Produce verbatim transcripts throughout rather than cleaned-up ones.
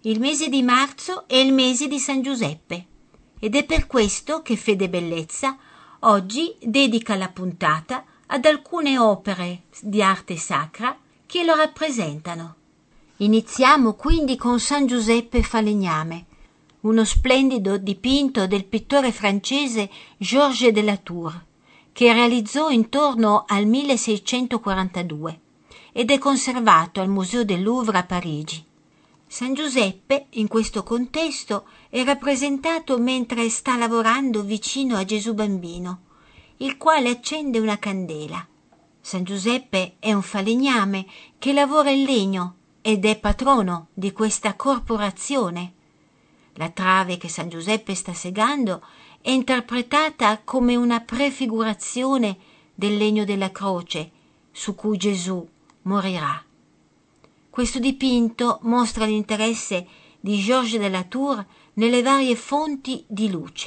Il mese di marzo è il mese di San Giuseppe ed è per questo che Fede e Bellezza oggi dedica la puntata ad alcune opere di arte sacra che lo rappresentano. Iniziamo quindi con San Giuseppe Falegname, uno splendido dipinto del pittore francese Georges de la Tour, che realizzò intorno al milleseicentoquarantadue ed è conservato al Museo del Louvre a Parigi. San Giuseppe, in questo contesto, è rappresentato mentre sta lavorando vicino a Gesù Bambino, il quale accende una candela. San Giuseppe è un falegname che lavora in legno ed è patrono di questa corporazione. La trave che San Giuseppe sta segando è interpretata come una prefigurazione del legno della croce su cui Gesù morirà. Questo dipinto mostra l'interesse di Georges de la Tour nelle varie fonti di luce.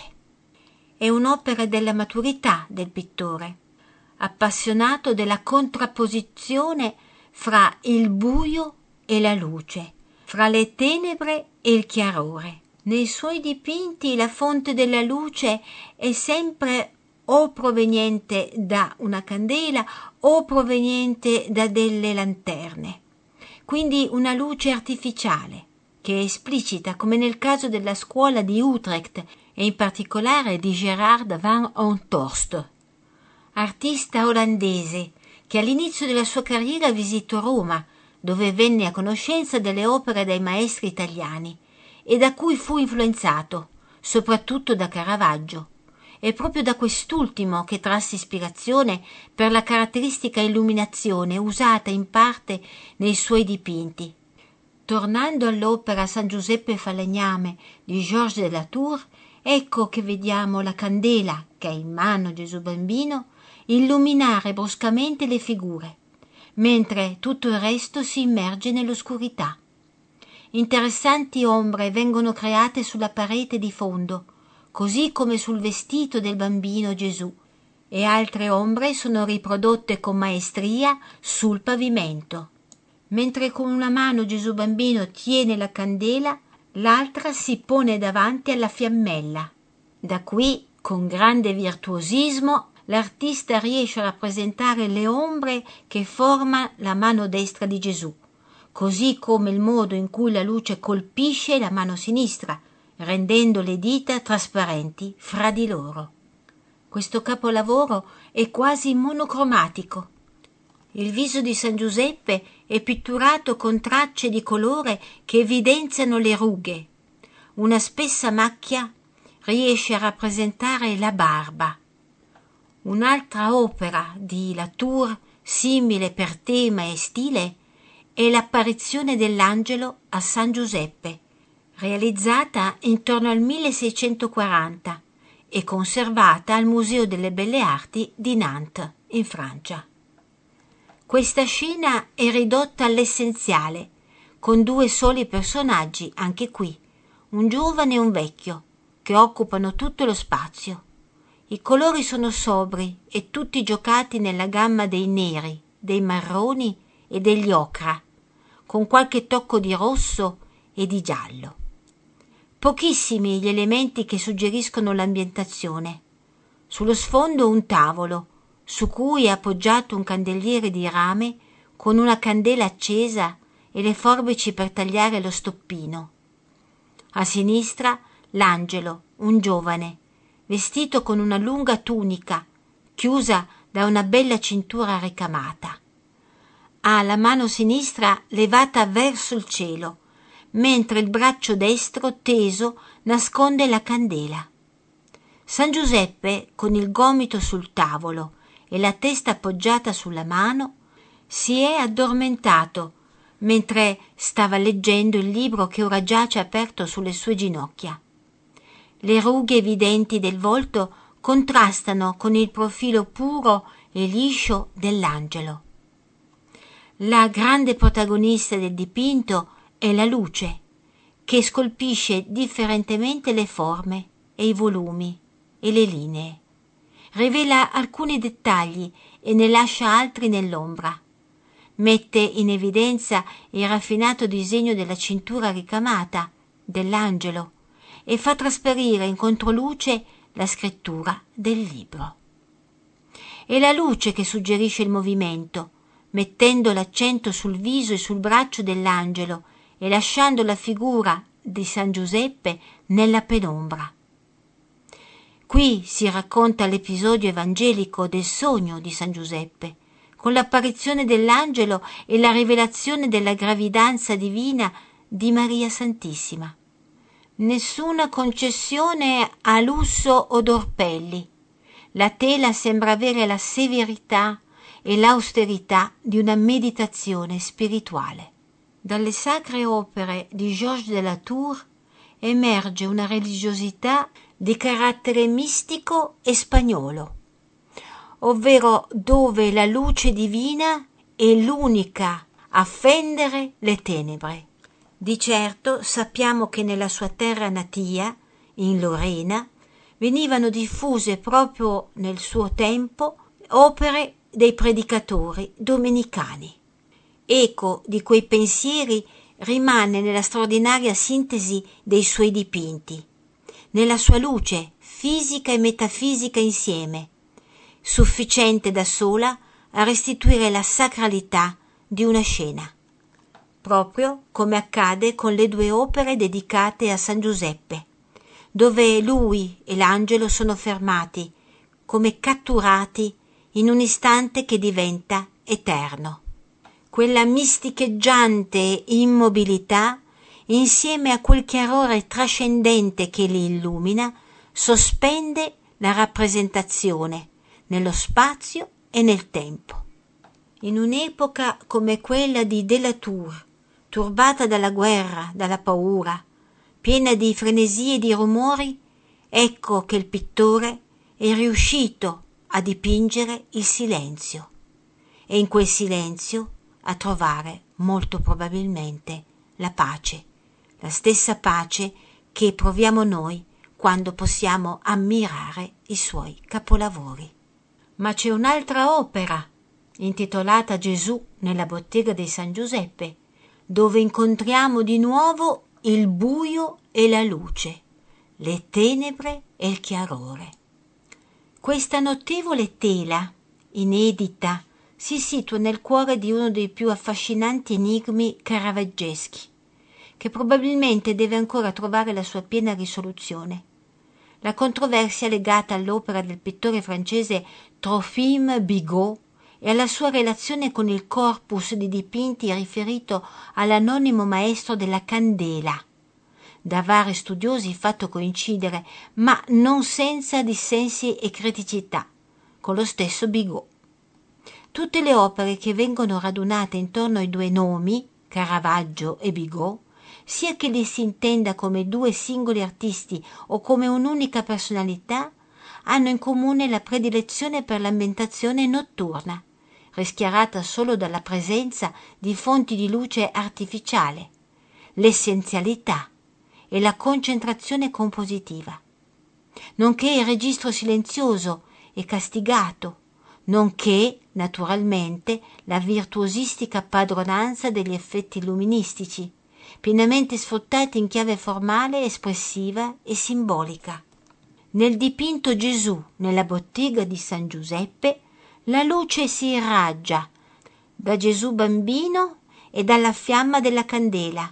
È un'opera della maturità del pittore, appassionato della contrapposizione fra il buio e la luce, fra le tenebre e il chiarore. Nei suoi dipinti la fonte della luce è sempre o proveniente da una candela o proveniente da delle lanterne. Quindi una luce artificiale, che è esplicita come nel caso della scuola di Utrecht e in particolare di Gerard van Honthorst, artista olandese che all'inizio della sua carriera visitò Roma, dove venne a conoscenza delle opere dei maestri italiani e da cui fu influenzato, soprattutto da Caravaggio. È proprio da quest'ultimo che trasse ispirazione per la caratteristica illuminazione usata in parte nei suoi dipinti. Tornando all'opera San Giuseppe Falegname di Georges de la Tour, ecco che vediamo la candela che ha in mano Gesù Bambino illuminare bruscamente le figure, mentre tutto il resto si immerge nell'oscurità. Interessanti ombre vengono create sulla parete di fondo, così come sul vestito del bambino Gesù, e altre ombre sono riprodotte con maestria sul pavimento. Mentre con una mano Gesù Bambino tiene la candela, l'altra si pone davanti alla fiammella. Da qui, con grande virtuosismo, l'artista riesce a rappresentare le ombre che forma la mano destra di Gesù, così come il modo in cui la luce colpisce la mano sinistra, rendendo le dita trasparenti fra di loro. Questo capolavoro è quasi monocromatico. Il viso di San Giuseppe è pitturato con tracce di colore che evidenziano le rughe. Una spessa macchia riesce a rappresentare la barba. Un'altra opera di La Tour, simile per tema e stile, è l'apparizione dell'angelo a San Giuseppe, realizzata intorno al milleseicentoquaranta e conservata al Museo delle Belle Arti di Nantes, in Francia. Questa scena è ridotta all'essenziale, con due soli personaggi, anche qui, un giovane e un vecchio, che occupano tutto lo spazio. I colori sono sobri e tutti giocati nella gamma dei neri, dei marroni e degli ocra, con qualche tocco di rosso e di giallo. Pochissimi gli elementi che suggeriscono l'ambientazione. Sullo sfondo un tavolo, su cui è appoggiato un candeliere di rame con una candela accesa e le forbici per tagliare lo stoppino. A sinistra l'angelo, un giovane, vestito con una lunga tunica, chiusa da una bella cintura ricamata. Ha la mano sinistra levata verso il cielo, mentre il braccio destro teso nasconde la candela. San Giuseppe, con il gomito sul tavolo e la testa appoggiata sulla mano, si è addormentato mentre stava leggendo il libro che ora giace aperto sulle sue ginocchia. Le rughe evidenti del volto contrastano con il profilo puro e liscio dell'angelo. La grande protagonista del dipinto è la luce, che scolpisce differentemente le forme e i volumi e le linee. Rivela alcuni dettagli e ne lascia altri nell'ombra. Mette in evidenza il raffinato disegno della cintura ricamata dell'angelo e fa trasparire in controluce la scrittura del libro. È la luce che suggerisce il movimento, mettendo l'accento sul viso e sul braccio dell'angelo e lasciando la figura di San Giuseppe nella penombra. Qui si racconta l'episodio evangelico del sogno di San Giuseppe, con l'apparizione dell'angelo e la rivelazione della gravidanza divina di Maria Santissima. Nessuna concessione a lusso o d'orpelli. La tela sembra avere la severità e l'austerità di una meditazione spirituale. Dalle sacre opere di Georges de la Tour emerge una religiosità di carattere mistico e spagnolo, ovvero dove la luce divina è l'unica a fendere le tenebre. Di certo sappiamo che nella sua terra natia, in Lorena, venivano diffuse proprio nel suo tempo opere dei predicatori domenicani. Eco di quei pensieri rimane nella straordinaria sintesi dei suoi dipinti, nella sua luce fisica e metafisica insieme, sufficiente da sola a restituire la sacralità di una scena, proprio come accade con le due opere dedicate a San Giuseppe, dove lui e l'angelo sono fermati, come catturati in un istante che diventa eterno. Quella misticheggiante immobilità, insieme a quel chiarore trascendente che li illumina, sospende la rappresentazione nello spazio e nel tempo. In un'epoca come quella di de la Tour, turbata dalla guerra, dalla paura, piena di frenesie e di rumori, ecco che il pittore è riuscito a dipingere il silenzio e in quel silenzio a trovare molto probabilmente la pace, la stessa pace che proviamo noi quando possiamo ammirare i suoi capolavori. Ma c'è un'altra opera, intitolata Gesù nella bottega di San Giuseppe, dove incontriamo di nuovo il buio e la luce, le tenebre e il chiarore. Questa notevole tela, inedita, si situa nel cuore di uno dei più affascinanti enigmi caravaggeschi, che probabilmente deve ancora trovare la sua piena risoluzione. La controversia legata all'opera del pittore francese Trophime Bigot e alla sua relazione con il corpus di dipinti riferito all'anonimo maestro della candela, da vari studiosi fatto coincidere, ma non senza dissensi e criticità, con lo stesso Bigot. Tutte le opere che vengono radunate intorno ai due nomi, Caravaggio e Bigot, sia che li si intenda come due singoli artisti o come un'unica personalità, hanno in comune la predilezione per l'ambientazione notturna, rischiarata solo dalla presenza di fonti di luce artificiale, l'essenzialità e la concentrazione compositiva, nonché il registro silenzioso e castigato, nonché, naturalmente, la virtuosistica padronanza degli effetti luministici, pienamente sfruttati in chiave formale, espressiva e simbolica. Nel dipinto Gesù nella bottega di San Giuseppe, la luce si irraggia da Gesù bambino e dalla fiamma della candela,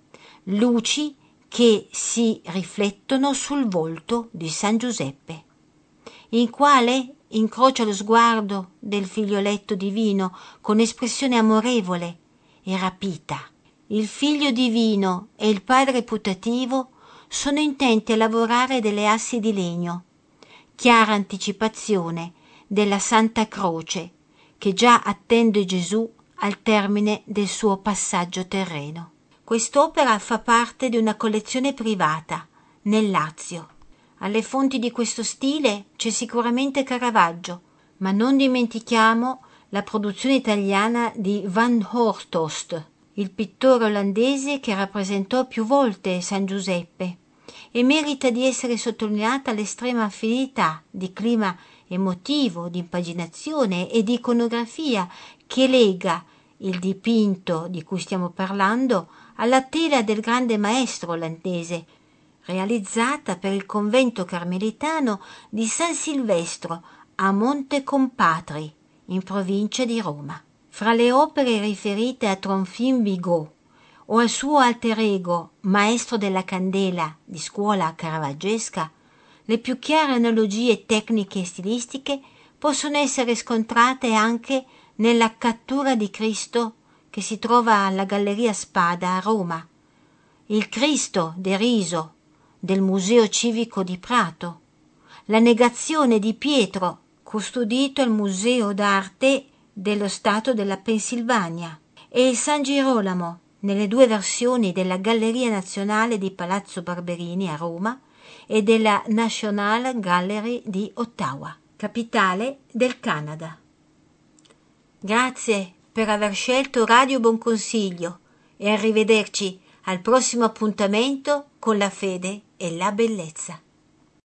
luci che si riflettono sul volto di San Giuseppe, in quale incrocia lo sguardo del figlioletto divino con espressione amorevole e rapita. Il figlio divino e il padre putativo sono intenti a lavorare delle assi di legno, chiara anticipazione della Santa Croce che già attende Gesù al termine del suo passaggio terreno. Quest'opera fa parte di una collezione privata nel Lazio. Alle fonti di questo stile c'è sicuramente Caravaggio, ma non dimentichiamo la produzione italiana di Van Horthost, il pittore olandese che rappresentò più volte San Giuseppe, e merita di essere sottolineata l'estrema affinità di clima emotivo, di impaginazione e di iconografia che lega Il dipinto di cui stiamo parlando ha la tela del grande maestro olandese, realizzata per il convento carmelitano di San Silvestro a Monte Compatri, in provincia di Roma. Fra le opere riferite a Tronfin Bigot o al suo alter ego, maestro della candela di scuola caravaggesca, le più chiare analogie tecniche e stilistiche possono essere riscontrate anche nella Cattura di Cristo che si trova alla Galleria Spada a Roma, il Cristo deriso del Museo Civico di Prato, la Negazione di Pietro custodito al Museo d'Arte dello Stato della Pennsylvania e il San Girolamo nelle due versioni della Galleria Nazionale di Palazzo Barberini a Roma e della National Gallery di Ottawa, capitale del Canada. Grazie per aver scelto Radio Buon Consiglio e arrivederci al prossimo appuntamento con la fede e la bellezza.